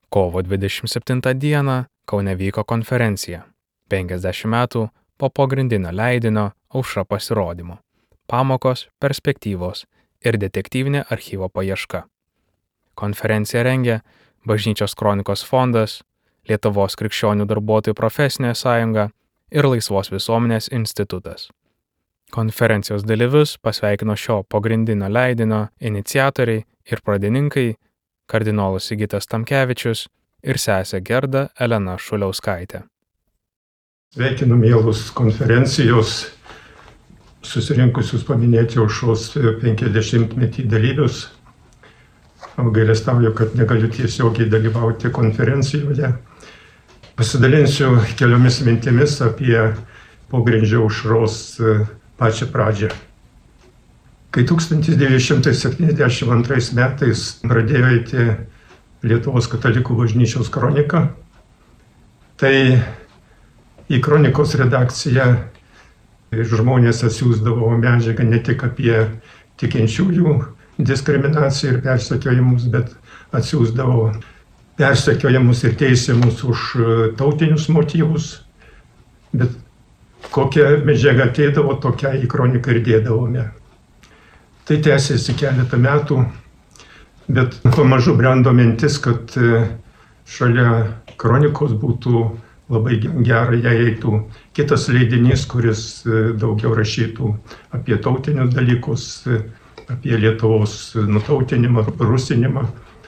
Kovo 27 dieną Kaune vyko konferencija 50 metų po pogrindinio leidinio Aušra pasirodymo – pamokos, perspektyvos ir detektyvinė archyvo paieška. Konferenciją rengė Bažnyčios kronikos fondas, Lietuvos krikščionių darbuotojų profesinė sąjunga ir Laisvos visuomenės institutas. Konferencijos dalyvius pasveikino šio pogrindinio leidinio iniciatoriai ir pradininkai kardinolas Sigitas Tamkevičius ir sesė Gerda Elena Šuliauskaitė. Sveikinu mielus konferencijos susirinkusius paminėti Aušros 50-metį dalyvius. Apgailestauju, kad negaliu tiesiogiai dalyvauti konferencijoje. Pasidalinsiu keliomis mintimis apie pogrindžio Aušros pačią pradžią. Kai 1972 metais pradėjo eiti Lietuvos katalikų bažnyčios kronika, tai į kronikos redakciją žmonės atsiųsdavo medžiagą ne tik apie tikinčiųjų diskriminaciją ir persekiojimus, bet atsiųsdavo persekiojimus ir teisiamus už tautinius motyvus. Bet kokia medžiaga ateidavo, tokią į kroniką ir dėdavome. Tai tęsėsi keletą metų, bet pamažu brendo mintis, kad šalia kronikos būtų labai gerai jei eitų kitas leidinys, kuris daugiau rašytų apie tautinius dalykus, apie Lietuvos nutautinimą, rusinimą.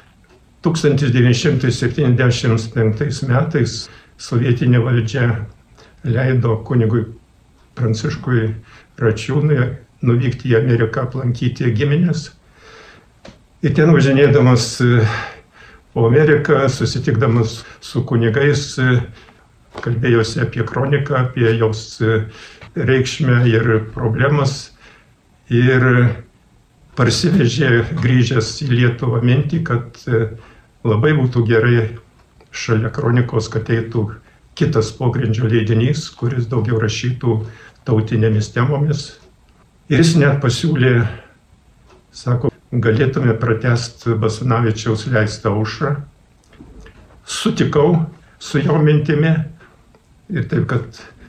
1975 metais sovietinė valdžia leido kunigui Pranciškui Račiūnui nuvykti į Ameriką aplankyti giminės. Ir ten važinėdamas po Ameriką, susitikdamas su kunigais, kalbėjosi apie kroniką, apie jos reikšmę ir problemas. Ir parsivežė grįžęs į Lietuvą mintį, kad labai būtų gerai šalia kronikos, kad eitų kitas pogrindžio leidinys, kuris daugiau rašytų tautinėmis temomis. Ir jis net pasiūlė, sako, galėtume pratęsti Basanavičiaus leistą Aušrą. Sutikau su jo mintimi ir taip, kad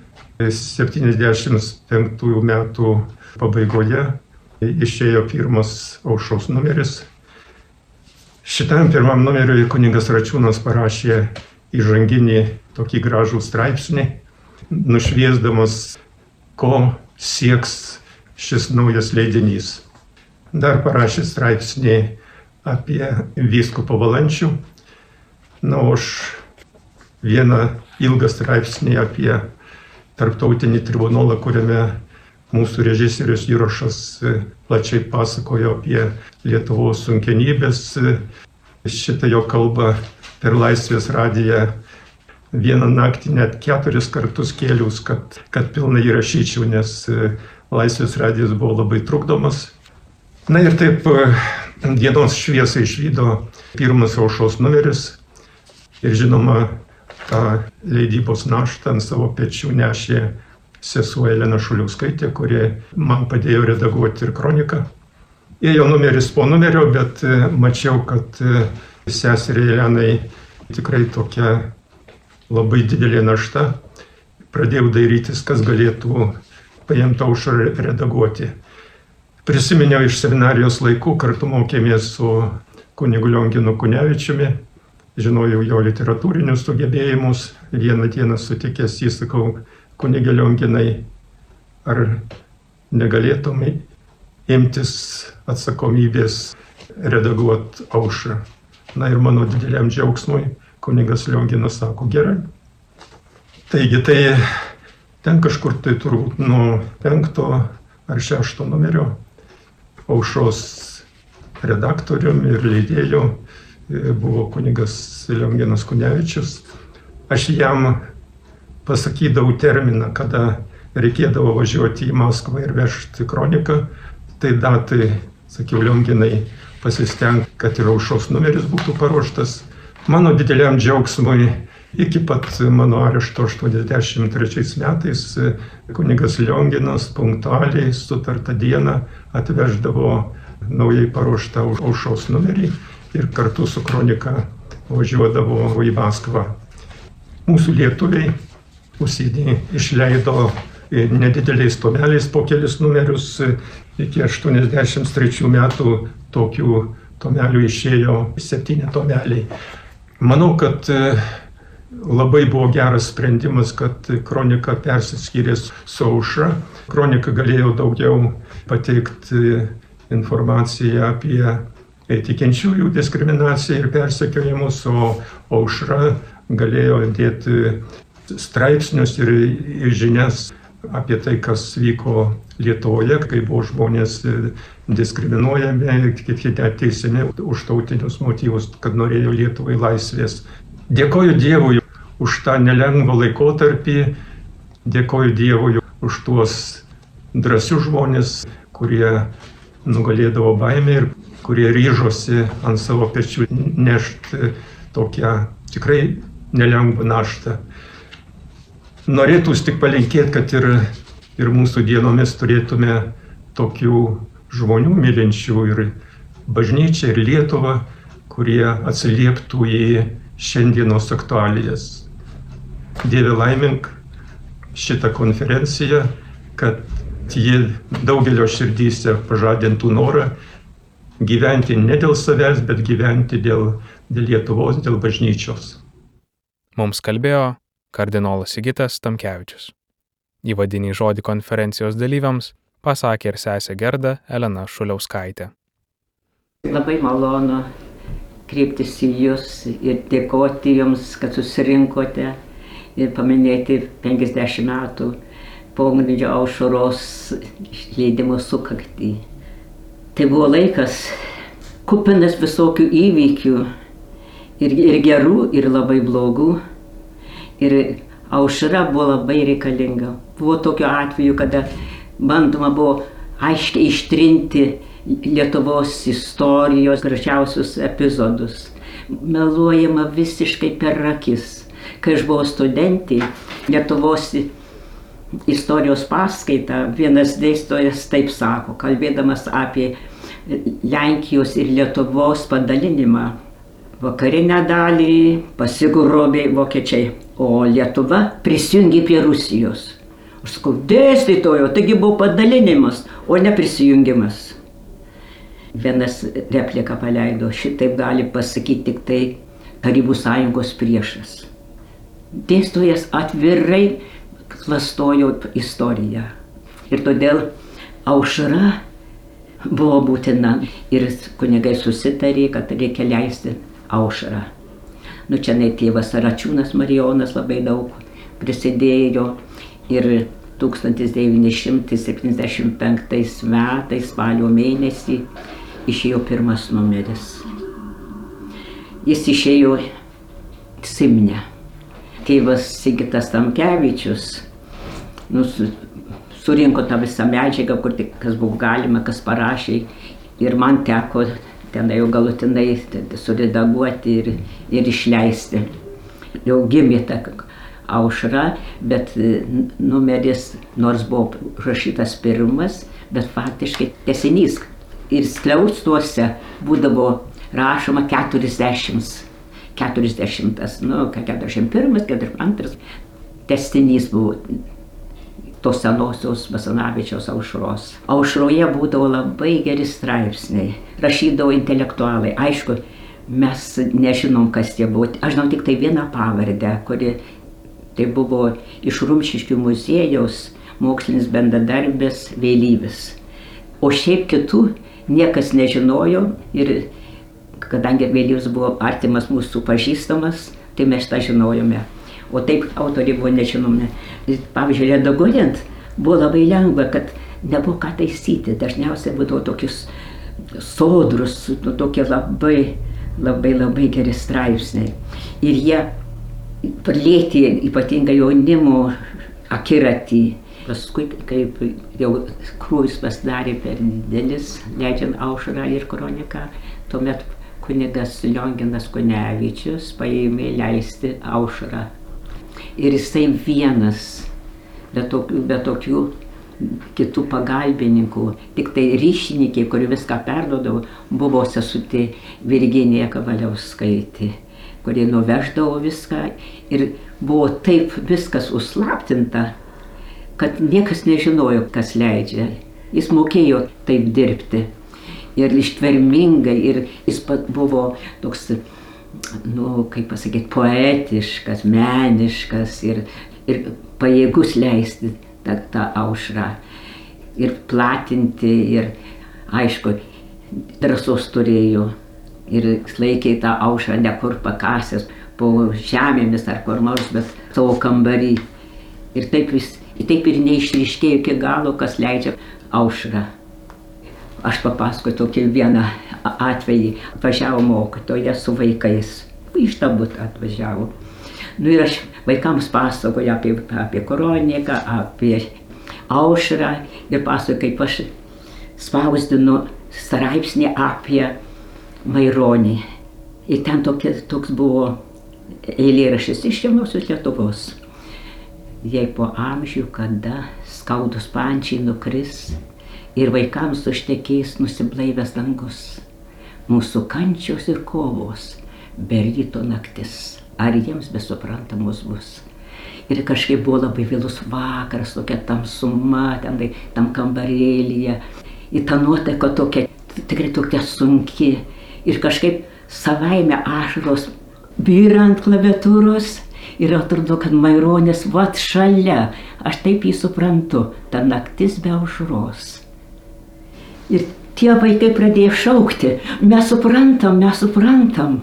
75 metų pabaigoje išėjo pirmas Aušros numeris. Šitam pirmam numeriui kunigas Račiūnas parašė įžanginį tokį gražų straipsnį, nušviesdamas, ko sieks šis naujas leidinys. Dar parašė straipsnį apie vyskupą Valančių. Aš vieną ilgą straipsnį apie tarptautinį tribunolą, kuriame mūsų režisierius Jurošas plačiai pasakojo apie Lietuvos sunkenybės. Šitą jo kalbą per Laisvės radiją vieną naktį net 4 kartus kėliaus, kad pilnai įrašyčiau, nes Laisvės radijas buvo labai trukdomas. Na ir taip dienos šviesą išvydo pirmas Aušros numeris. Ir žinoma, tą leidybos naštą ant savo pečių nešė sesuo Elena Šuliauskaitė, kuri man padėjo redaguoti ir kroniką. Ėjo numeris po numerio, bet mačiau, kad seseriai Elenai tikrai tokia labai didelė našta. Pradėjau dairytis, kas galėtų paimti Aušrą redaguoti. Prisiminiau iš seminarijos laikų, kartu mokėmės su kunigu Lionginu Kunevičiumi. Žinojau jo literatūrinius sugebėjimus. Vieną dieną sutikęs jį sakau, kunige Lionginai, ar negalėtumai imtis atsakomybės redaguoti Aušrą. Na ir mano dideliam džiaugsmui kunigas Lionginas sako, gerai. Taigi tai ten kažkur tai turbūt nuo 5 ar 6 numerio Aušros redaktorium ir leidėju buvo kunigas Lionginas Kunevičius. Aš jam pasakydavau terminą, kada reikėdavo važiuoti į Maskvą ir vežti kroniką. Tai datai, sakiau, Lionginai, pasistenk, kad ir Aušros numeris būtų paruoštas. Mano dideliam džiaugsmui iki pat mano arešto 83 metais kunigas Lionginas punktualiai sutartą dieną atveždavo naujai paruoštą Aušros numerį ir kartu su kronika važiuodavo į Maskvą. Mūsų lietuviai užsidė išleido nedideliais tomeliais po kelis numerius. Iki 83 metų tokių tomelių išėjo 7 tomeliai. Manau, kad labai buvo geras sprendimas, kad kronika persiskyrė su Aušra. Kronika galėjo daugiau pateikti informaciją apie tikinčiųjų diskriminaciją ir persekiojimus, o Aušra galėjo dėti straipsnius ir žinias apie tai, kas vyko Lietuvoje, kai buvo žmonės diskriminuojami, kiti teisiami už tautinius motyvus, kad norėjo Lietuvai laisvės. Dėkoju Dievui už tą nelengvą laikotarpį, dėkoju Dievui už tuos drąsius žmonės, kurie nugalėdavo baimę ir kurie ryžosi ant savo pečių nešti tokią tikrai nelengvą naštą. Norėtųsi tik palinkėti, kad ir mūsų dienomis turėtume tokių žmonių mylinčių ir bažnyčią, ir Lietuvą, kurie atsilieptų į šiandienos aktualijas. Dieve laimink šitą konferenciją, kad ji daugelio širdyse pažadintų norą gyventi ne dėl savęs, bet gyventi dėl Lietuvos, dėl bažnyčios. Mums kalbėjo kardinolas Sigitas Tamkevičius. Įvadinį žodį konferencijos dalyviams pasakė ir sesė Gerda Elena Šuliauskaitė. Labai malonu kreiptis į Jūs ir dėkoti Jums, kad susirinkote ir paminėti 50 metų pogrindžio Aušros išleidimo sukaktį. Tai buvo laikas kupinas visokių įvykių, ir gerų, ir labai blogų. Ir Aušra buvo labai reikalinga. Buvo tokiu atveju, kada bandoma buvo aiškiai ištrinti Lietuvos istorijos gražiausius epizodus. Meluojama visiškai per akis. Kai aš buvau studentė, Lietuvos istorijos paskaitą vienas dėstytojas taip sako, kalbėdamas apie Lenkijos ir Lietuvos padalinimą. Vakarinę dalį pasigrobė vokiečiai, o Lietuva prisijungė prie Rusijos. Aš sakau, dėstytojo, taigi buvo padalinimas, o ne prisijungimas. Vienas repliką paleido, šitaip gali pasakyti tik tai Tarybų sąjungos priešas. Dėstytojas atvirai klastojo istoriją. Ir todėl Aušra buvo būtina. Ir kunigai susitarė, kad reikia leisti Aušrą. Čia tėvas Račiūnas Marijonas labai daug prisidėjo ir 1975 metais spalio mėnesį išėjo pirmas numeris. Jis išėjo Simne. Tėvas Sigitas Tamkevičius surinko tą visą medžiagą, kur tik kas buvo galima, kas parašė, ir man teko ten jau galutinai suredaguoti ir išleisti. Jau gimė ta Aušra, bet numeris nors buvo rašytas pirmas, bet faktiškai tęsinys. Ir skliaustuose būdavo rašoma 40, 41, 42, tęsinys buvo tos senosios Basanavičiaus Aušros. Aušroje būdavo labai geri straipsniai, rašydavo intelektualai. Aišku, mes nežinom, kas tie buvo. Aš žinau tik tai vieną pavardę, kuri tai buvo iš Rumšiškių muziejaus mokslinis bendradarbis Vėlyvis. O šiaip kitų niekas nežinojo ir kadangi Vėlyvis buvo artimas mūsų pažįstamas, tai mes tą žinojome. O taip autoriai buvo nežinomi. Pavyzdžiui, redaguojant buvo labai lengva, kad nebuvo ką taisyti. Dažniausiai būdavo tokius sodrus, tokie labai geri straipsniai. Ir jie plėtė ypatingai jaunimo akiratį. Paskui, kaip jau krūvis pasidarė per didelis, leidžiant Aušrą ir kroniką, tuomet kunigas Lionginas Kunevičius paėmė leisti Aušrą. Ir jisai vienas, be tokių kitų pagalbininkų, tik tai ryšininkė, kuri viską perduodavo, buvo sesutė Virginija Kavaliauskaitė. kurie nuveždavo viską ir buvo taip viskas užslaptinta, kad niekas nežinojo, kas leidžia. Jis mokėjo taip dirbti ir ištvermingai ir jis buvo toks, kaip pasakyti, poetiškas, meniškas ir pajėgus leisti tą aušrą ir platinti ir, aišku, drąsos turėjo ir laikė tą aušrą ne kur pakasęs po žemėmis ar kur nors, bet savo kambarį. Ir taip ir neišryškėjo iki galo, kas leidžia aušrą. Aš papasakoju tokį vieną atvejį. Atvažiavo mokytoja su vaikais. Iš tą butą atvažiavo. Ir aš vaikams pasakoju apie kroniką, apie aušrą ir pasakoju, kaip aš spausdinu straipsnį apie Maironį. Ir ten toks buvo eilėraštis iš jaunosios Lietuvos. Jei po amžių, kada skaudus pančiai nukris ir vaikams užtekės nusiblaivęs dangus, mūsų kančios ir kovos be ryto naktis, ar jiems besuprantamos bus. Ir kažkaip buvo labai vėlus vakaras, tokia tamsuma, tam kambarėlyje, ir ta nuotaika tokia, tikrai tokia sunki, ir kažkaip savaime ašaros byra ant klaviatūros. Ir atrodo, kad Maironis vat šalia, aš taip jį suprantu, ta naktis be aušros. Ir tie vaikai pradėjo šaukti, mes suprantam, mes suprantam.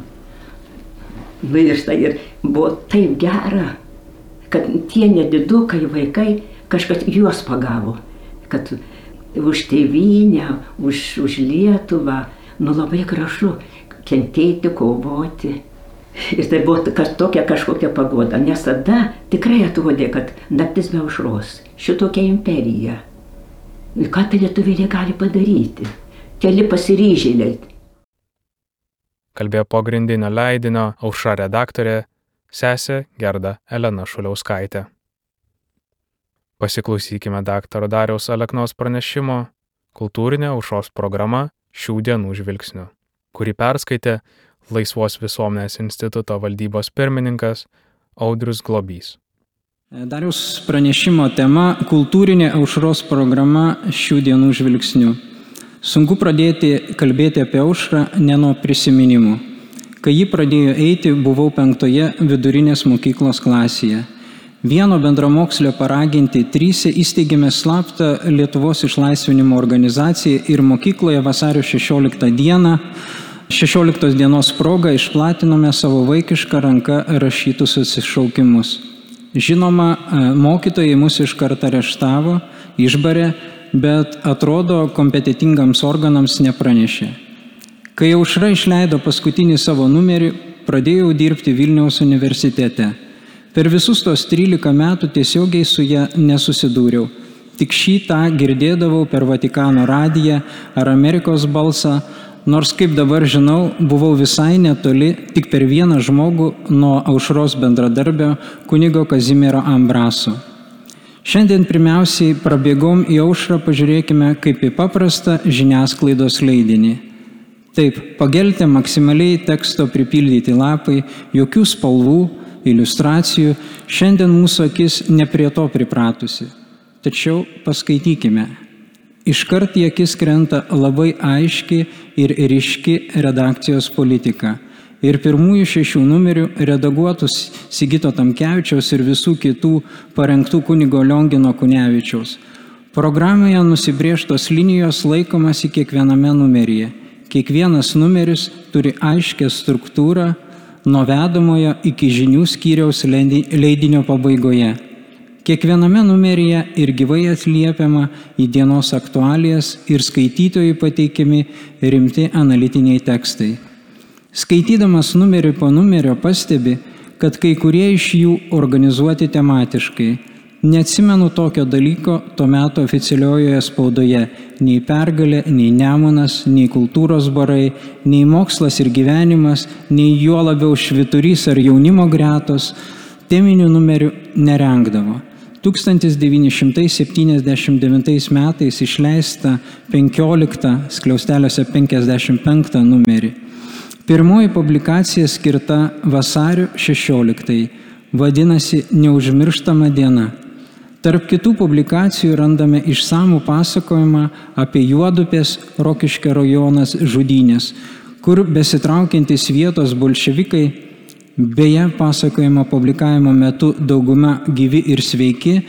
Ir buvo taip gera, kad tie nedidukai vaikai kažkas juos pagavo, kad už tėvynę, už Lietuvą, labai gražu kentėti, kovoti. Ir tai buvo tokia kažkokia paguoda, nes tada tikrai atrodė, kad naktis be aušros, šitokia imperija. Ir ką tai lietuvėlė gali padaryti? Keli pasiryžėliai. Kalbėjo pogrindinio leidinio Aušra redaktorė, sesė Gerda Elena Šuliauskaitė. Pasiklausykime daktaro Dariaus Aleknos pranešimo Kultūrinė aušros programa šių dienų žvilgsniu, kurį perskaitė Laisvos visuomenės instituto valdybos pirmininkas Audrius Globys. Dariaus pranešimo tema – Kultūrinė aušros programa šių dienų žvilgsniu. Sunku pradėti kalbėti apie aušrą ne nuo prisiminimų. Kai ji pradėjo eiti, buvau 5 vidurinės mokyklos klasėje. Vieno bendramokslio paraginti 3 įsteigėme slaptą Lietuvos išlaisvinimo organizaciją ir mokykloje vasario 16 dieną 16 dienos proga išplatinome savo vaikišką ranką rašytus atsišaukimus. Žinoma, mokytojai mus iškart areštavo, išbarė, bet atrodo kompetentingams organams nepranešė. Kai Aušra išleido paskutinį savo numerį, pradėjau dirbti Vilniaus universitete. Per visus tos 13 metų tiesiogiai su ja nesusidūriau. Tik šį tą girdėdavau per Vatikano radiją ar Amerikos balsą, nors kaip dabar žinau, buvau visai netoli, tik per vieną žmogų nuo Aušros bendradarbio kunigo Kazimiero Ambraso. Šiandien pirmiausiai prabėgom į Aušrą, pažiūrėkime kaip į paprastą žiniasklaidos leidinį. Taip, pageltė maksimaliai teksto pripildyti lapai, jokių spalvų, iliustracijų, šiandien mūsų akis ne prie to pripratusi. Tačiau paskaitykime. Iškart į akis krenta labai aiški ir ryški redakcijos politika. Ir pirmųjų 6 numerių redaguotus Sigito Tamkevičiaus ir visų kitų parengtų kunigo Liongino Kunevičiaus. Programoje nusibrėžtos linijos laikomasi kiekviename numeryje. Kiekvienas numeris turi aiškę struktūrą nuo vedamojo iki žinių skyriaus leidinio pabaigoje. Kiekviename numeryje ir gyvai atliepiama į dienos aktualijas ir skaitytojui pateikiami rimti analitiniai tekstai. Skaitydamas numerį po numerio pastebi, kad kai kurie iš jų organizuoti tematiškai. Neatsimenu tokio dalyko to meto oficialiojoje spaudoje, nei Pergalė, nei Nemunas, nei Kultūros barai, nei Mokslas ir gyvenimas, nei juo labiau Švyturys ar Jaunimo gretos teminių numerių nerengdavo. 1979 metais išleista 15, skliausteliuose 55 numerį. Pirmoji publikacija skirta vasario 16, vadinasi Neužmirštama diena. Tarp kitų publikacijų randame išsamų pasakojimą apie Juodupės Rokiškio rajonas žudynės, kur besitraukiantys vietos bolševikai, beje, pasakojimo publikavimo metu dauguma gyvi ir sveiki,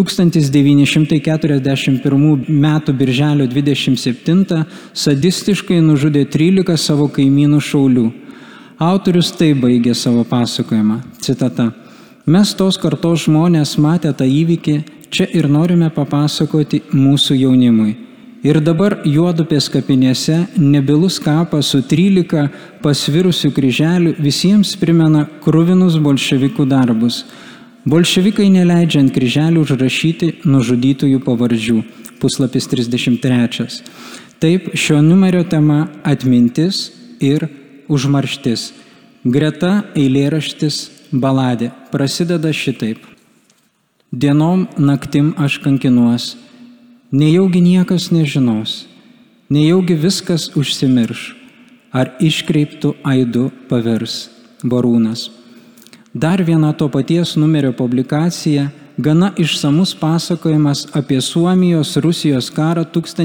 1941 m. birželio 27 sadistiškai nužudė 13 savo kaimynų šaulių. Autorius tai baigė savo pasakojimą. Citata. Mes tos kartos žmonės matę tą įvykį, čia ir norime papasakoti mūsų jaunimui. Ir dabar Juodupės kapinėse nebylus kapas su 13 pasvirusių kryželių visiems primena kruvinus bolševikų darbus. Bolševikai neleidžia ant kryželių užrašyti nužudytųjų pavardžių. Puslapis 33. Taip, šio numerio tema atmintis ir užmarštis. Greta eilėraštis baladė prasideda šitaip. Dienom naktim aš kankinuos, nejaugi niekas nežinos, nejaugi viskas užsimirš, ar iškreiptų aidu pavirs. Barūnas. Dar viena to paties numerio publikacija, gana išsamus pasakojimas apie Suomijos-Rusijos karą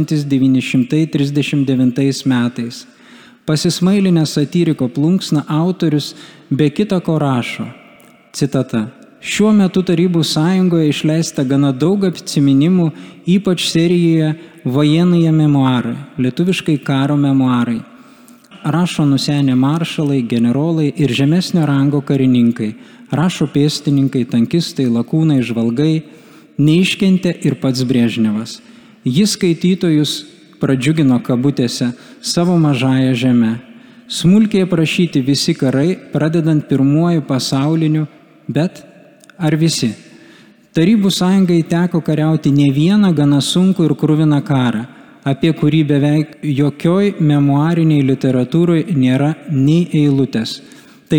1939 metais. Pasismailinę satyriko plunksną autorius be kita ko rašo. Citata. Šiuo metu Tarybų sąjungoje išleista gana daug atsiminimų, ypač serijoje Vojenije memuarai, lietuviškai karo memuarai. Rašo nusenę maršalai, generolai ir žemesnio rango karininkai. Rašo pėstininkai, tankistai, lakūnai, žvalgai. Neiškentė ir pats Brežnevas. Jis skaitytojus pradžiugino kabutėse savo mažąją žemę. Smulkiai aprašyti visi karai, pradedant pirmuoju pasauliniu, bet ar visi? Tarybų sąjungai teko kariauti ne vieną gana sunkų ir kruviną karą, apie kurį beveik jokioj memuariniai literatūroje nėra nei eilutės. Tai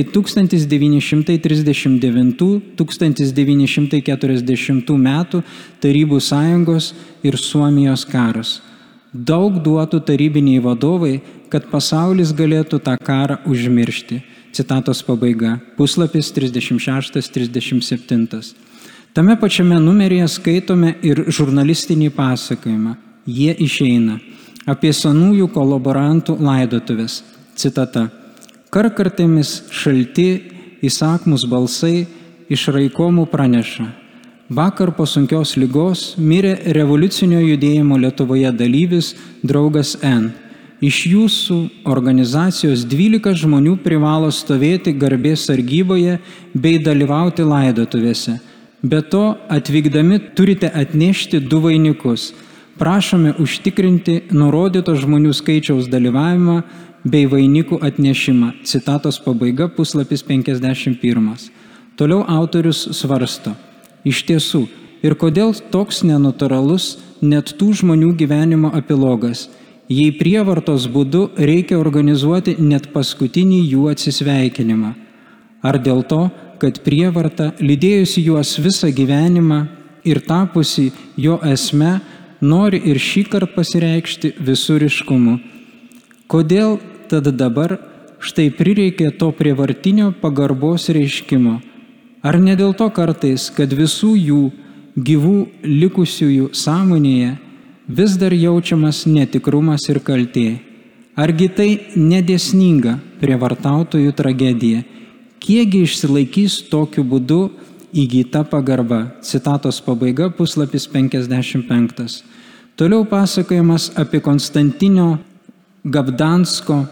1939–1940 metų Tarybų sąjungos ir Suomijos karas. Daug duotų tarybiniai vadovai, kad pasaulis galėtų tą karą užmiršti. Citatos pabaiga. Puslapis 36–37. Tame pačiame numeryje skaitome ir žurnalistinį pasakojimą. Jie išeina. Apie senųjų kolaborantų laidotuvės. Citata. Karkartėmis šalti, įsakmus balsai iš raikomų praneša. Vakar po sunkios ligos mirė revoliucinio judėjimo Lietuvoje dalyvis draugas N. Iš jūsų organizacijos 12 žmonių privalo stovėti garbės sargyboje bei dalyvauti laidotuvėse. Be to, atvykdami turite atnešti 2 vainikus. Prašome užtikrinti nurodyto žmonių skaičiaus dalyvavimą bei vainikų atnešimą. Citatos pabaiga, puslapis 51. Toliau autorius svarsto. Iš tiesų, ir kodėl toks nenatūralus net tų žmonių gyvenimo epilogas, jei prievartos būdu reikia organizuoti net paskutinį jų atsisveikinimą. Ar dėl to, kad prievarta, lydėjusi juos visą gyvenimą ir tapusi jo esme, nori ir šį kartą pasireikšti visų ryškumu. Kodėl tada dabar štai prireikė to prievartinio pagarbos reiškimo? Ar ne dėl to kartais, kad visų jų gyvų likusiųjų sąmonėje vis dar jaučiamas netikrumas ir kaltė? Argi tai nedėsninga prievartautojų tragedija? Kiekgi išsilaikys tokiu būdu įgyta pagarba? Citatos pabaiga, puslapis 55. Toliau pasakojimas apie Konstantinio Gabdansko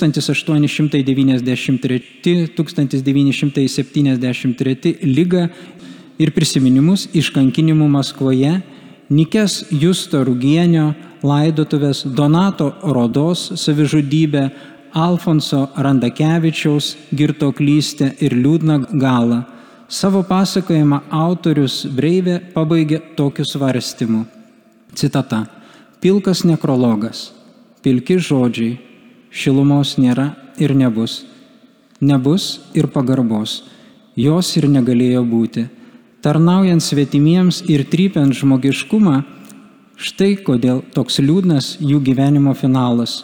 1893–1973 ligą ir prisiminimus iš kankinimų Maskvoje, Nikės Justo Rugienio laidotuvės, Donato Rodos savižudybę, Alfonso Randakevičiaus girtuoklystę ir liūdną galą. Savo pasakojimą autorius Breivė pabaigė tokiu svarstymu. Citata. Pilkas nekrologas, pilki žodžiai, šilumos nėra ir nebus. Nebus ir pagarbos, jos ir negalėjo būti. Tarnaujant svetimiems ir trypiant žmogiškumą, štai kodėl toks liūdnas jų gyvenimo finalas.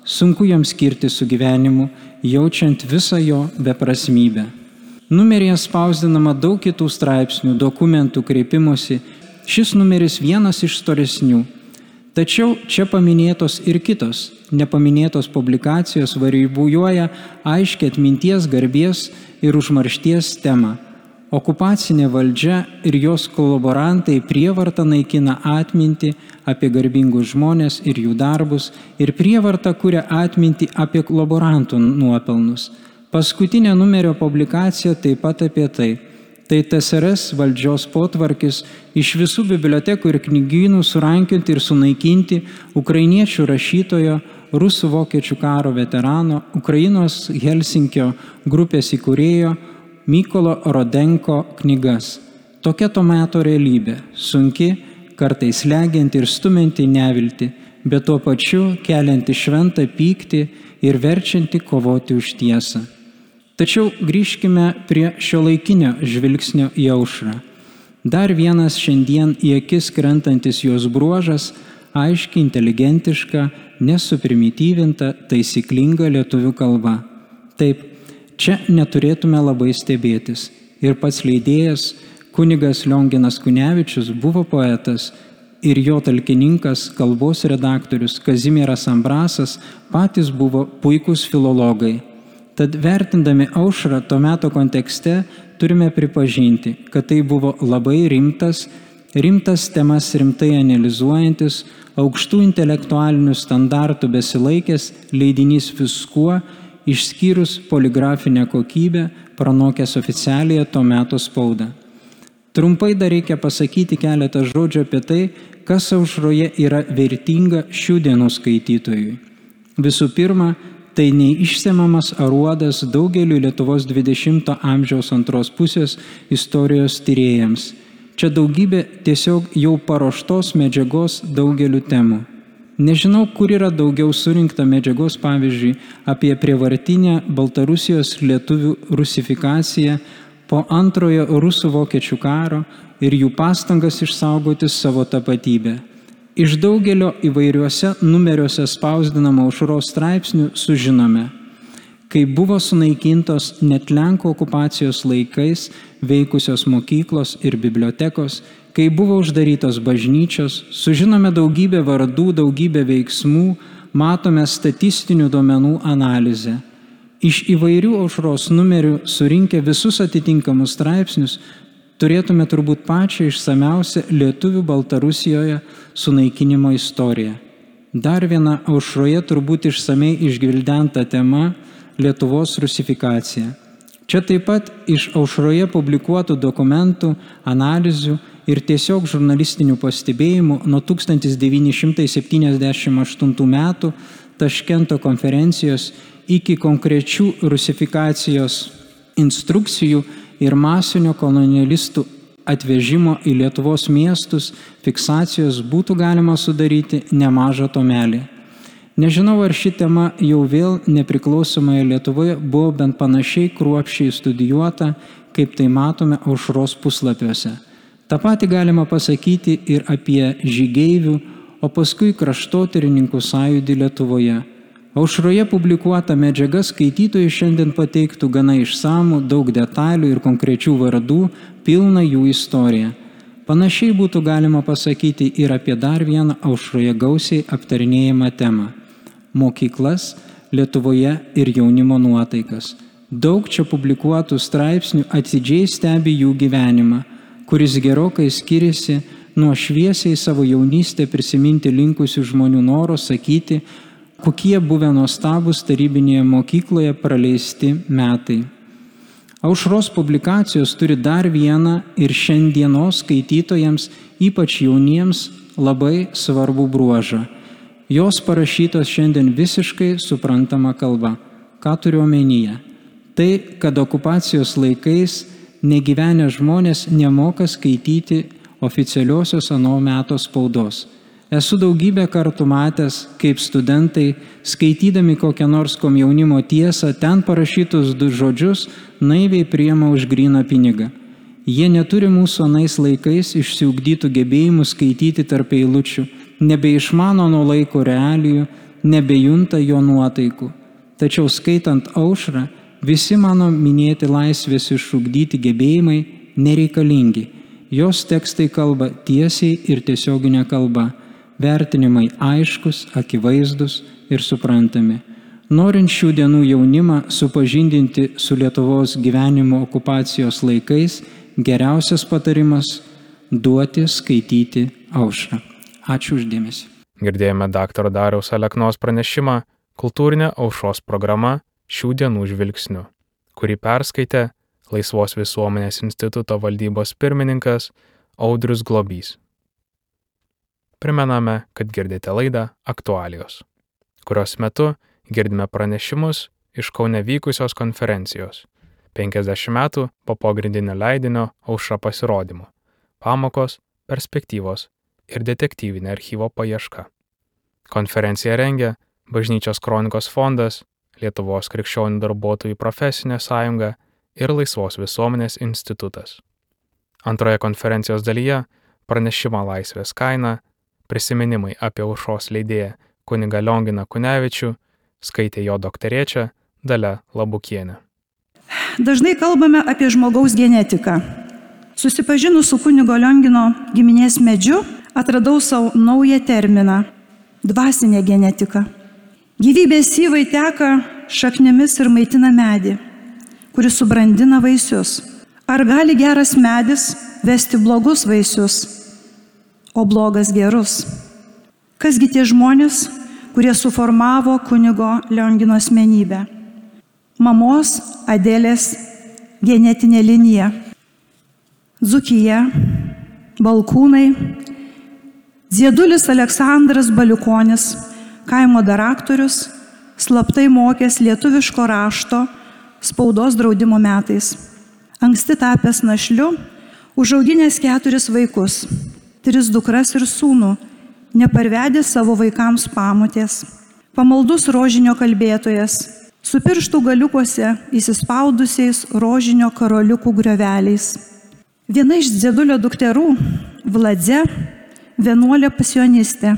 sunku joms skirti su gyvenimu, jaučiant visą jo beprasmybę. Numeryje spausdinama daug kitų straipsnių, dokumentų, kreipimosi. Šis numeris vienas iš storesnių. Tačiau čia paminėtos ir kitos, nepaminėtos publikacijos varijuoja aiškiai atminties, garbės ir užmaršties temą. Okupacinė valdžia ir jos kolaborantai prievarta naikina atmintį apie garbingus žmonės ir jų darbus ir prievarta kuria atmintį apie kolaborantų nuopelnus. Paskutinė numerio publikacija taip pat apie tai. Tai TSRS valdžios potvarkis iš visų bibliotekų ir knygynų surankioti ir sunaikinti ukrainiečių rašytojo, rusų vokiečių karo veterano, Ukrainos Helsinkio grupės įkūrėjo Mykolo Rodenko knygas. Tokia to meto realybė, sunki, kartais slegianti ir stumianti nevilti, bet tuo pačiu kelianti šventą pyktį ir verčianti kovoti už tiesą. Tačiau grįžkime prie šiuolaikinio žvilgsnio į aušrą. Dar vienas šiandien į akis krentantis jos bruožas – aiškiai inteligentiška, nesuprimityvinta, taisyklinga lietuvių kalba. Taip, čia neturėtume labai stebėtis. Ir pats leidėjas, kunigas Lionginas Kunevičius, buvo poetas ir jo talkininkas, kalbos redaktorius Kazimieras Ambrasas patys buvo puikūs filologai. Tad vertindami aušrą to meto kontekste turime pripažinti, kad tai buvo labai rimtas temas rimtai analizuojantis, aukštų intelektualinių standartų besilaikęs leidinys viskuo, išskyrus poligrafinę kokybę, pranokęs oficialiąją to meto spaudą. Trumpai dar reikia pasakyti keletą žodžių apie tai, kas aušroje yra vertinga šių dienų skaitytojui. Visų pirma, tai neišsemiamas aruodas daugeliu Lietuvos 20 amžiaus antros pusės istorijos tyrėjams. Čia daugybė tiesiog jau paruoštos medžiagos daugeliu temų. Nežinau, kur yra daugiau surinkta medžiagos, pavyzdžiui, apie prievartinę Baltarusijos lietuvių rusifikaciją po antrojo rusų-vokiečių karo ir jų pastangas išsaugoti savo tapatybę. Iš daugelio įvairiuose numeriuose spausdinamo aušros straipsnių sužinome, kai buvo sunaikintos net Lenkų okupacijos laikais veikusios mokyklos ir bibliotekos, kai buvo uždarytos bažnyčios, sužinome daugybę vardų, daugybę veiksmų, matome statistinių duomenų analizę. Iš įvairių aušros numerių surinkę visus atitinkamus straipsnius, turėtume turbūt pačią išsamiausią lietuvių Baltarusijoje sunaikinimo istoriją. Dar viena aušroje turbūt išsamei išgvildenta tema – Lietuvos rusifikacija. Čia taip pat iš aušroje publikuotų dokumentų, analizių ir tiesiog žurnalistinių pastebėjimų nuo 1978 metų Taškento konferencijos iki konkrečių rusifikacijos instrukcijų ir masinio kolonialistų atvežimo į Lietuvos miestus fiksacijos būtų galima sudaryti nemažą tomelį. Nežinau, ar ši tema jau vėl nepriklausomoje Lietuvoje buvo bent panašiai kruopščiai studijuota, kaip tai matome aušros puslapiuose. Ta pati galima pasakyti ir apie žygeivių, o paskui kraštotyrininkų sąjūdį Lietuvoje. Aušroje publikuota medžiaga skaitytojui šiandien pateiktų gana išsamų, daug detalių ir konkrečių vardų, pilną jų istoriją. Panašiai būtų galima pasakyti ir apie dar vieną aušroje gausiai aptarinėjimą temą – mokyklas Lietuvoje ir jaunimo nuotaikas. Daug čia publikuotų straipsnių atidžiai stebi jų gyvenimą, kuris gerokai skiriasi nuo šviesiai savo jaunystę prisiminti linkusių žmonių noro sakyti, kokie buvę nuostabūs tarybinėje mokykloje praleisti metai. Aušros publikacijos turi dar vieną ir šiandienos skaitytojams, ypač jauniems, labai svarbų bruožą. Jos parašytos šiandien visiškai suprantama kalba. Ką turiu omenyje? Tai, kad okupacijos laikais negyvenę žmonės nemoka skaityti oficialiosios ano meto spaudos. Esu daugybę kartų matęs, kaip studentai, skaitydami kokią nors komjaunimo tiesą, ten parašytus du žodžius naiviai priima už gryną pinigą. Jie neturi mūsų anais laikais išsiugdytų gebėjimų skaityti tarp eilučių, nebeišmano nuo laiko realijų, nebejunta jo nuotaikų. Tačiau skaitant Aušrą, visi mano minėti laisvės išugdyti gebėjimai nereikalingi. Jos tekstai kalba tiesiai ir tiesioginė kalba. Vertinimai aiškus, akivaizdus ir suprantami. Norint šių dienų jaunimą supažindinti su Lietuvos gyvenimo okupacijos laikais, geriausias patarimas – duoti skaityti Aušrą. Ačiū uždėmesi. Girdėjome dr. Dariaus Aleknos pranešimą Kultūrinė Aušros programa šių dienų žvilgsniu, kurį perskaitė Laisvos visuomenės instituto valdybos pirmininkas Audrius Globys. Primename, kad girdite laidą Aktualijos, kurios metu girdime pranešimus iš Kaune vykusios konferencijos 50 metų po pogrindinio leidinio Aušra pasirodymo, pamokos, perspektyvos ir detektyvinė archyvo paieška. Konferenciją rengia Bažnyčios kronikos fondas, Lietuvos krikščionių darbuotojų profesinė sąjunga ir Laisvos visuomenės institutas. Antroje konferencijos dalyje pranešimo Laisvės kaina, prisiminimai apie Aušros leidėją kunigą Lionginą Kunevičių, skaitė jo doktorėčia Dalia Labukienė. Dažnai kalbame apie žmogaus genetiką. Susipažinus su kunigo Liongino giminės medžiu, atradau savo naują terminą – dvasinė genetika. Gyvybės syvai teka šaknimis ir maitina medį, kuris subrandina vaisius. Ar gali geras medis vesti blogus vaisius, o blogas gerus? Kasgi tie žmonės, kurie suformavo kunigo Liongino asmenybę? Mamos Adelės genetinė linija. Dzūkija, Balkūnai, Dziedulis Aleksandras Baliukonis, kaimo daraktorius, slaptai mokęs lietuviško rašto spaudos draudimo metais. Anksti tapęs našliu, užauginęs 4 vaikus, 3 dukras ir sūnų, neparvedęs savo vaikams pamotės. Pamaldus rožinio kalbėtojas, su pirštų galiukuose įsispaudusiais rožinio karoliukų grioveliais. Viena iš Dziedulio dukterų, Vladze, vienuolė pasionistė.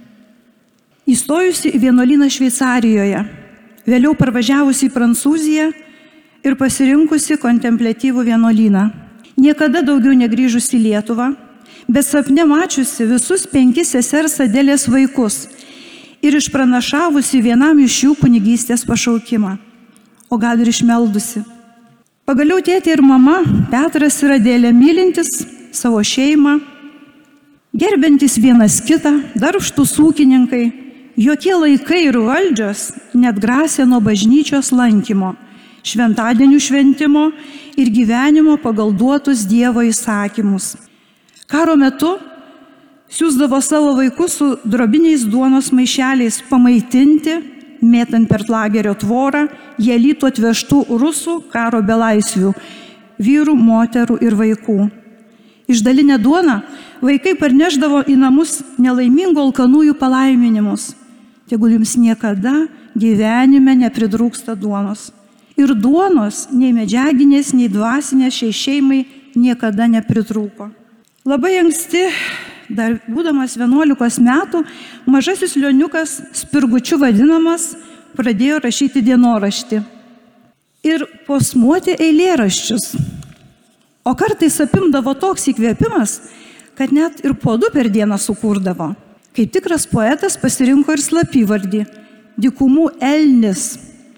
Įstojusi į vienuolyną Šveicarijoje, vėliau parvažiavusi į Prancūziją ir pasirinkusi kontempliatyvų vienuolyną. Niekada daugiau negrįžusi į Lietuvą, bet sapne mačiusi visus 5 sesers Adelės vaikus ir išpranašavusi vienam iš jų kunigystės pašaukimą, o gal ir išmeldusi. Pagaliau tėtė ir mama, Petras ir Adelė, mylintis savo šeimą, gerbiantis vienas kitą, darbštūs ūkininkai, jokie laikai ir valdžios net grasė nuo bažnyčios lankymo, šventadienių šventimo ir gyvenimo pagal duotus Dievo įsakymus. Karo metu siųsdavo savo vaikus su drobiniais duonos maišeliais pamaitinti, mėtant per lagerio tvorą, į Alytų atvežtų rusų karo belaisvių, vyrų, moterų ir vaikų. Išdalinę duoną vaikai parnešdavo į namus nelaimingo alkanųjų palaiminimus. Tegul jums niekada gyvenime nepridrūksta duonos. Ir duonos, nei medžiaginės, nei dvasinės šiai šeimai niekada nepritrūko. Labai anksti, dar būdamas 11 metų, mažasis Lioniukas, Spirgučiu vadinamas, pradėjo rašyti dienoraštį ir posmuoti eilėraščius. O kartais apimdavo toks įkvėpimas, kad net ir po 2 per dieną sukurdavo. Kaip tikras poetas pasirinko ir slapyvardį – Dykumų Elnis.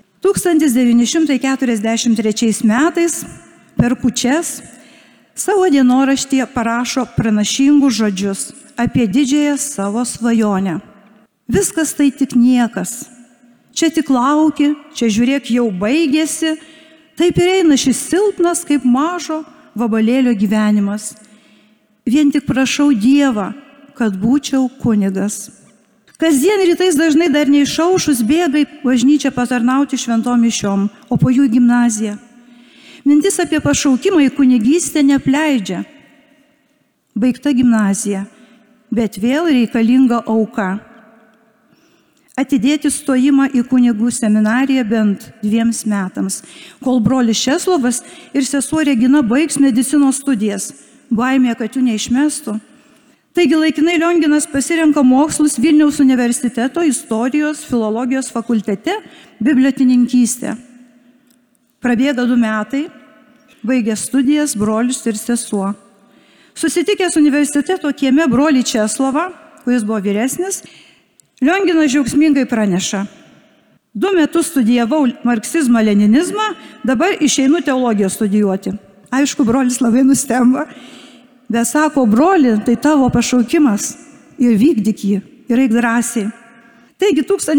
1943 metais per kūčias savo dienoraštyje parašo pranašingus žodžius apie didžiąją savo svajonę. Viskas tai tik niekas. Čia tik lauki, čia žiūrėk jau baigėsi, taip ir eina šis silpnas kaip mažo vabalėlio gyvenimas. Vien tik prašau Dievą, kad būčiau kunigas. Kasdien rytais dažnai dar neišaušus bėga į bažnyčią patarnauti šventom mišiom, o po jų gimnaziją. Mintis apie pašaukimą į kunigystę neapleidžia. Baigta gimnazija, bet vėl reikalinga auka. Atidėti stojimą į kunigų seminariją bent 2 metams, kol brolis Česlovas ir sesuo Regina baigs medicinos studijas, baimė, kad jų neišmestų. Taigi laikinai Lionginas pasirenka mokslus Vilniaus universiteto istorijos, filologijos fakultete bibliotininkystę. Prabėga 2 metai, baigė studijas brolis ir sesuo. Susitikęs universiteto kieme brolį Česlovą, kuris buvo vyresnis, Lionginas džiaugsmingai praneša: 2 metus studijavau marksizmą, leninizmą, dabar išeinu teologiją studijuoti. Aišku, brolis labai nustemba, bet sako: broli, tai tavo pašaukimas ir vykdyk jį, ir eik drąsiai. Taigi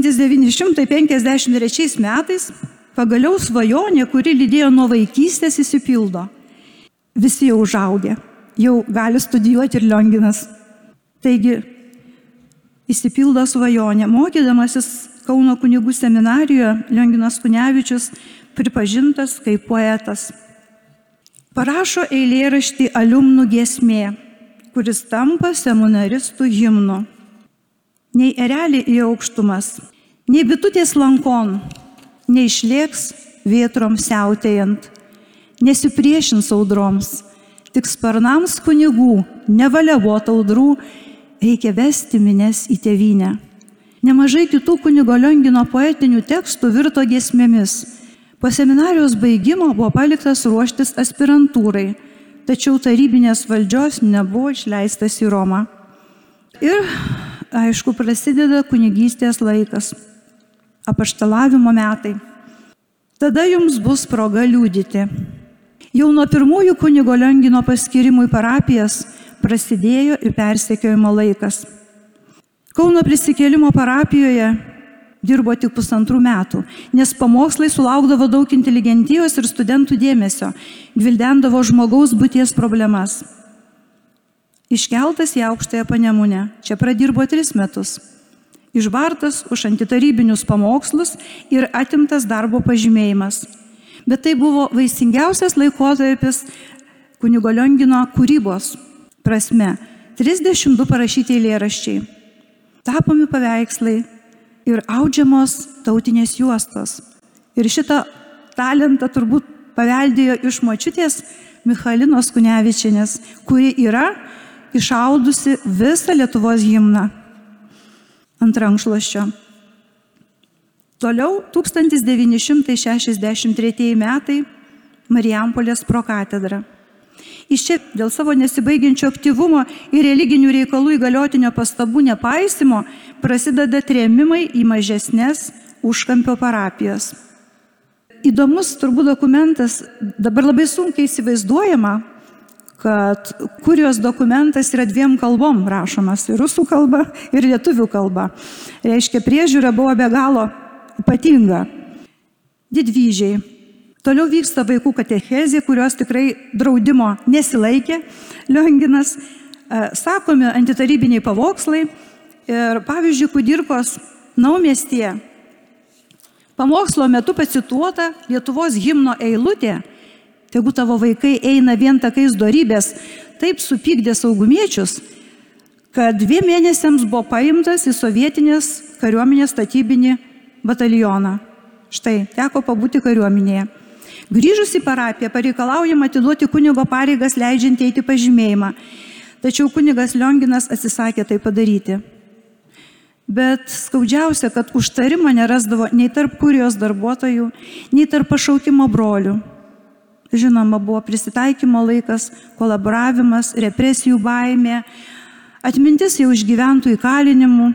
1953 metais pagaliau svajonė, kuri lydėjo nuo vaikystės, įsipildo. Visi jau užaugę, jau gali studijuoti ir Lionginas. Taigi įsipildo svajonė. Mokydamasis Kauno kunigų seminarijoje, Lionginas Kunevičius pripažintas kaip poetas. Parašo eilėraštį Aliumnų giesmė, kuris tampa seminaristų himnu. Nei erelį į aukštumas, nei bitutės lankon, neišlėks vėtrom siautėjant, nesipriešins audroms, tik sparnams kunigų, nevaliavot audrų, reikia vesti mines į tėvynę. Nemažai kitų kunigo Liongino poetinių tekstų virto giesmėmis. Po seminarijos baigimo buvo paliktas ruoštis aspirantūrai, tačiau tarybinės valdžios nebuvo išleistas į Romą. Ir, aišku, prasideda kunigystės laikas, apaštalavimo metai. Tada jums bus proga liudyti. Jau nuo pirmųjų kunigo Liongino paskirimų į parapijas prasidėjo ir persekiojimo laikas. Kauno prisikėlimo parapijoje dirbo tik 1,5 metų, nes pamokslai sulaukdavo daug inteligentijos ir studentų dėmesio, gvildendavo žmogaus būties problemas. Iškeltas į Aukštąją Panemunę, čia pradirbo 3 metus. Išbartas už antitarybinius pamokslus ir atimtas darbo pažymėjimas. Bet tai buvo vaisingiausias laikotarpis kunigo Liongino kūrybos prasme. 32 parašyti eilėraščiai, tapomi paveikslai ir audžiamos tautinės juostos. Ir šitą talentą turbūt paveldėjo iš močiutės Michalinos Kunevičienės, kuri yra išaudusi visą Lietuvos himną ant rankšluosčio. Toliau 1963 metai Marijampolės prokatedra. Iš čia dėl savo nesibaigiančio aktyvumo ir religinių reikalų įgaliotinio pastabų nepaisimo prasideda trėmimai į mažesnės Užkampio parapijas. Įdomus turbūt dokumentas, dabar labai sunkiai įsivaizduojama, kad kurijos dokumentas yra 2 kalbom rašomas, ir rusų kalba, ir lietuvių kalba. Reiškia, priežiūra buvo be galo ypatinga. Didvyžiai. Toliau vyksta vaikų katechezė, kurios tikrai draudimo nesilaikė Lionginas. Sakomi antitarybiniai pamokslai ir pavyzdžiui, Kudirkos naumiestyje pamokslo metu pacituota Lietuvos himno eilutė: tegu tavo vaikai eina vien takais dorybės, taip supykdė saugumiečius, kad 2 mėnesiams buvo paimtas į sovietinės kariuomenės statybinį batalioną. Štai, teko pabūti kariuomenėje. Grįžus į parapiją pareikalaujama atiduoti kunigo pareigas leidžiant eiti pažymėjimą. Tačiau kunigas Lionginas atsisakė tai padaryti. Bet skaudžiausia, kad užtarimo nerasdavo nei tarp kurijos darbuotojų, nei tarp pašaukimo brolių. Žinoma, buvo prisitaikymo laikas, kolaboravimas, represijų baimė, atmintis jau išgyventų įkalinimų.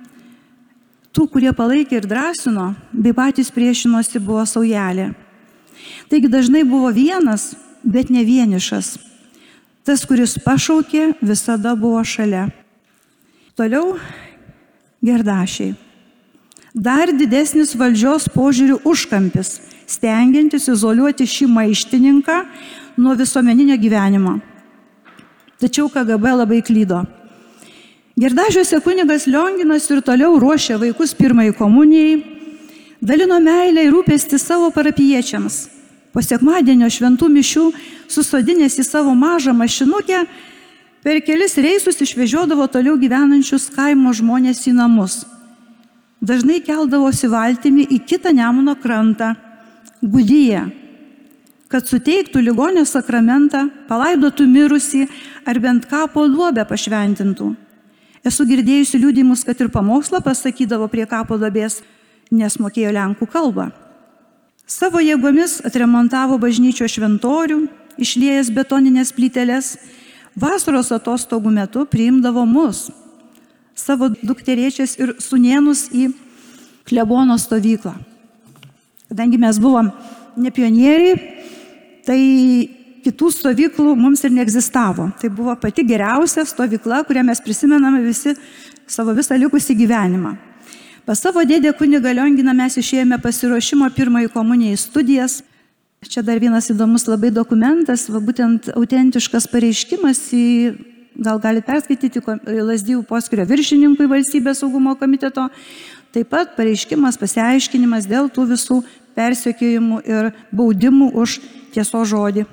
Tų, kurie palaikė ir drąsino, bei patys priešinosi, buvo saujelė. Taigi dažnai buvo vienas, bet ne vienišas. Tas, kuris pašaukė, visada buvo šalia. Toliau Gerdašiai. Dar didesnis valdžios požiūrių užkampis, stengiantis izoliuoti šį maištininką nuo visuomeninio gyvenimo. Tačiau KGB labai klydo. Gerdašiuose kunigas Lionginas ir toliau ruošė vaikus pirmai komunijai, dalino meilę ir rūpestį savo parapiečiams. Po sekmadienio šventų mišių susodinęs į savo mažą mašinukę, per kelis reisus išvežiodavo toliau gyvenančius kaimo žmonės į namus. Dažnai keldavosi valtimi į kitą Nemuno krantą, Gudiją, kad suteiktų ligonio sakramentą, palaidotų mirusį ar bent kapo duobę pašventintų. Esu girdėjusi liudijimus, kad ir pamokslą pasakydavo prie kapo duobės, nes mokėjo lenkų kalbą. Savo jėgomis atremontavo bažnyčio šventorių, išliejęs betoninės plyteles, vasaros atostogų metu priimdavo mus, savo dukterėčias ir sūnėnus į klebono stovyklą. Kadangi mes buvom ne pionieriai, tai kitų stovyklų mums ir neegzistavo. Tai buvo pati geriausia stovykla, kurią mes prisimename visi savo visą likusį gyvenimą. Pas savo dėdę kunigą Lionginą mes išėjome pasiruošimo pirmąjį komunijai studijas. Čia dar vienas įdomus labai dokumentas, būtent autentiškas pareiškimas, gal galite perskaityti Lazdijų poskyrio viršininkui Valstybės saugumo komiteto, taip pat pareiškimas, pasiaiškinimas dėl tų visų persekiojimų ir baudimų už tiesos žodį.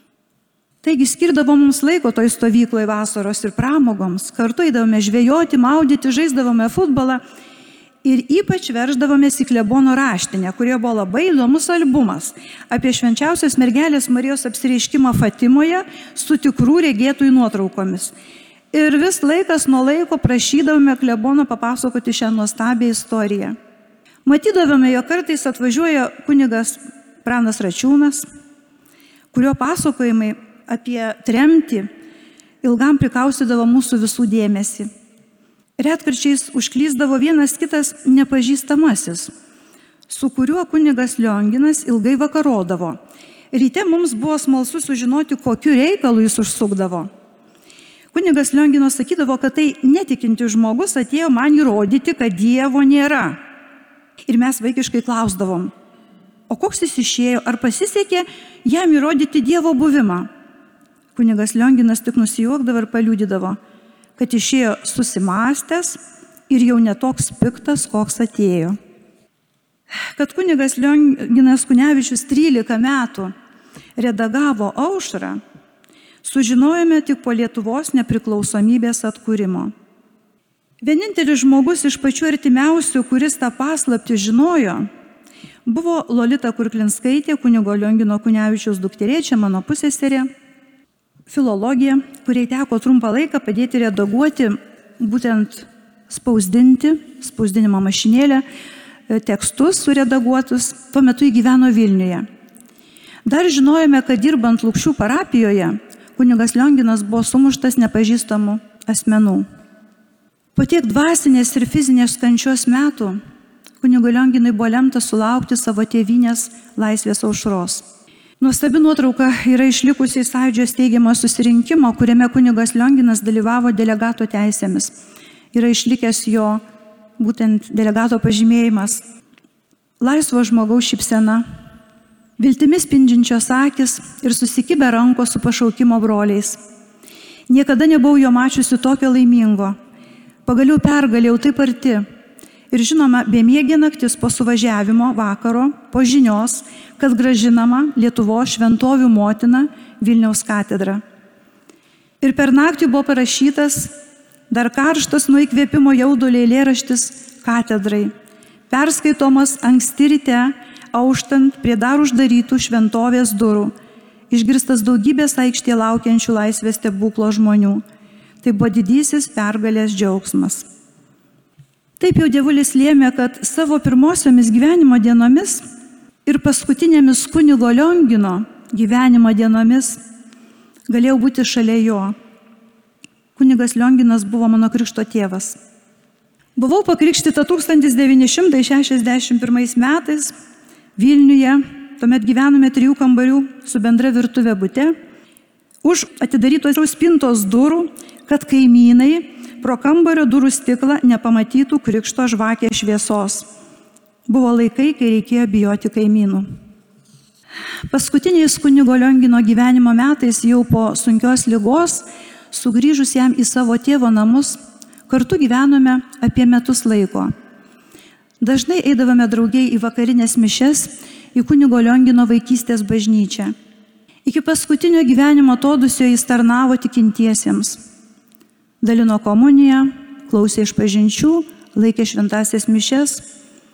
Taigi skirdavo mums laiko toj stovykloje vasaros ir pramogoms, kartu eidavome žvejoti, maudyti, žaisdavome futbolą ir ypač verždavomės į klebono raštinę, kurioje buvo labai įdomus albumas apie švenčiausios mergelės Marijos apsireiškimą Fatimoje su tikrų regėtojų nuotraukomis. Ir vis laikas nuo laiko prašydavome klebono papasakoti šią nuostabią istoriją. Matydavome, jo kartais atvažiuoja kunigas Pranas Račiūnas, kurio pasakojimai apie tremtį ilgam prikaustydavo mūsų visų dėmesį. Retkarčiais užklysdavo vienas kitas nepažįstamasis, su kuriuo kunigas Lionginas ilgai vakarodavo. Ryte mums buvo smalsu sužinoti, kokiu reikalu jis užsukdavo. Kunigas Lionginas sakydavo, kad tai netikintis žmogus atėjo man įrodyti, kad Dievo nėra. Ir mes vaikiškai klausdavom, o koks jis išėjo, ar pasisekė jam įrodyti Dievo buvimą? Kunigas Lionginas tik nusijuokdavo ir paliudydavo, kad išėjo susimąstęs ir jau netoks piktas, koks atėjo. Kad kunigas Lionginas Kunevičius 13 metų redagavo Aušrą, sužinojome tik po Lietuvos nepriklausomybės atkūrimo. Vienintelis žmogus iš pačių artimiausių, kuris tą paslaptį žinojo, buvo Lolita Kurklinskaitė, kunigo Liongino Kunevičiaus dukterėčia, mano pusseserė, filologija, kuriai teko trumpą laiką padėti redaguoti, būtent spausdinimo mašinėlę, tekstus suredaguotus, tuo metu įgyveno Vilniuje. Dar žinojome, kad dirbant Lukšių parapijoje, kunigas Lionginas buvo sumuštas nepažįstamų asmenų. Po tiek dvasinės ir fizinės kančios metų, kunigo Lionginui buvo lemta sulaukti savo tėvynės laisvės aušros. Nuostabi nuotrauka yra išlikusi į Sąjūdžio steigiamo susirinkimo, kuriame kunigas Lionginas dalyvavo delegato teisėmis. Yra išlikęs jo būtent delegato pažymėjimas. Laisvo žmogaus šypsena, viltimis spindinčios akis ir susikibę rankos su pašaukimo broliais. Niekada nebuvau jo mačiusi tokio laimingo. Pagaliau pergalėjau taip arti. Ir žinoma, bemiegė naktis po suvažiavimo vakaro, po žinios, kad grąžinama Lietuvos šventovių motina Vilniaus katedra. Ir per naktį buvo parašytas dar karštas nuo įkvėpimo jaudulio eilėraštis katedrai, perskaitomas anksti ryte, auštant prie dar uždarytų šventovės durų, išgirstas daugybės aikštėje laukiančių laisvės stebuklo žmonių. Tai buvo didysis pergalės džiaugsmas. Taip jau dievulis lėmė, kad savo pirmosiomis gyvenimo dienomis ir paskutinėmis kunigo Liongino gyvenimo dienomis galėjau būti šalia jo. Kunigas Lionginas buvo mano krikšto tėvas. Buvau pakrikštyta 1961 metais Vilniuje, tuomet gyvenome 3 kambarių su bendra virtuvė bute, už atidarytos spintos durų, kad kaimynai pro kambario durų stiklą nepamatytų krikšto žvakės šviesos. Buvo laikai, kai reikėjo bijoti kaimynų. Paskutiniais kunigo Liongino gyvenimo metais, jau po sunkios ligos, sugrįžus jam į savo tėvo namus, kartu gyvenome apie metus laiko. Dažnai eidavome draugiai į vakarinės mišias, į kunigo Liongino vaikystės bažnyčią. Iki paskutinio gyvenimo atodūsio jis tarnavo tikintiesiems. Dalino komuniją, klausė išpažinčių, laikė šventąsias mišias.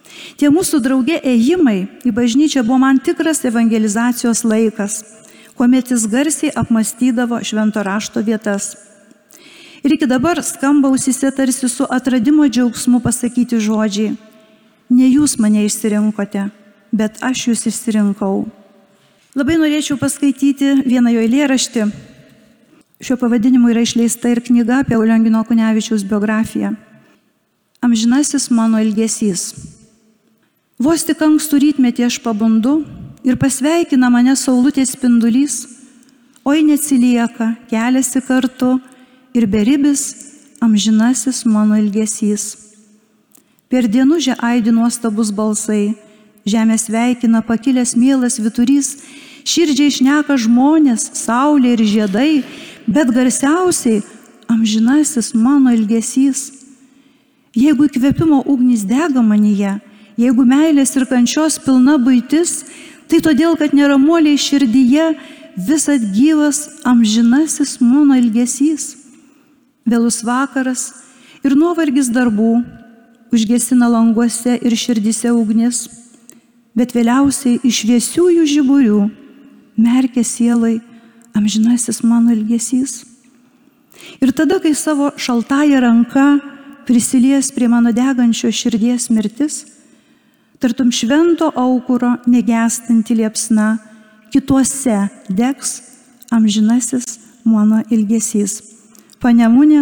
Tie mūsų draugė ėjimai į bažnyčią buvo man tikras evangelizacijos laikas, kuomet jis garsiai apmastydavo švento rašto vietas. Ir iki dabar skamba ausyse tarsi su atradimo džiaugsmu pasakyti žodžiai: ne jūs mane išsirinkote, bet aš jūs išsirinkau. Labai norėčiau paskaityti vieną jo eilėraštį. Šiuo pavadinimu yra išleista ir knyga apie Liongino Kunevičiaus biografiją. Amžinasis mano ilgesys. Vos tik ankstų rytmetį aš pabundu ir pasveikina mane saulutės spindulys, oi neatsilieka, keliasi kartu ir beribis amžinasis mano ilgesys. Per dienužę aidi nuostabus balsai, žemė sveikina pakilęs mielas vyturys, širdžiai šneka žmonės, saulė ir žiedai, bet garsiausiai amžinasis mano ilgesys. Jeigu įkvėpimo ugnys dega manyje, jeigu meilės ir kančios pilna buitis, tai todėl, kad neramuoliai širdyje visad gyvas amžinasis mano ilgesys. Vėlus vakaras ir nuovargis darbų užgesina languose ir širdyse ugnis, bet vėliausiai iš šviesiųjų žiburių merkia sielai amžinasis mano ilgesys. Ir tada, kai savo šaltąją ranką prisilies prie mano degančio širdies mirtis, tartum švento aukuro negestanti liepsna, kituose degs amžinasis mano ilgesys. Panemunė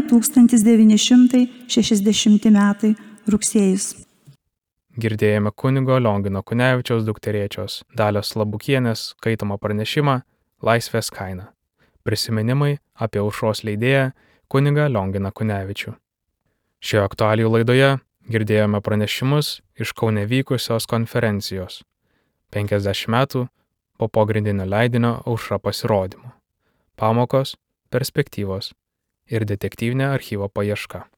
1960 metai rugsėjis. Girdėjome kunigo Liongino Kunevičiaus dukterėčios Dalios Labukienės skaitomą pranešimą Laisvės kaina. Prisiminimai apie aušros leidėją kunigą Lionginą Kunevičių. Šioje aktualijų laidoje girdėjome pranešimus iš Kaune vykusios konferencijos 50 metų po pogrindinio leidinio Aušra pasirodymo. Pamokos, perspektyvos ir detektyvinė archyvo paieška.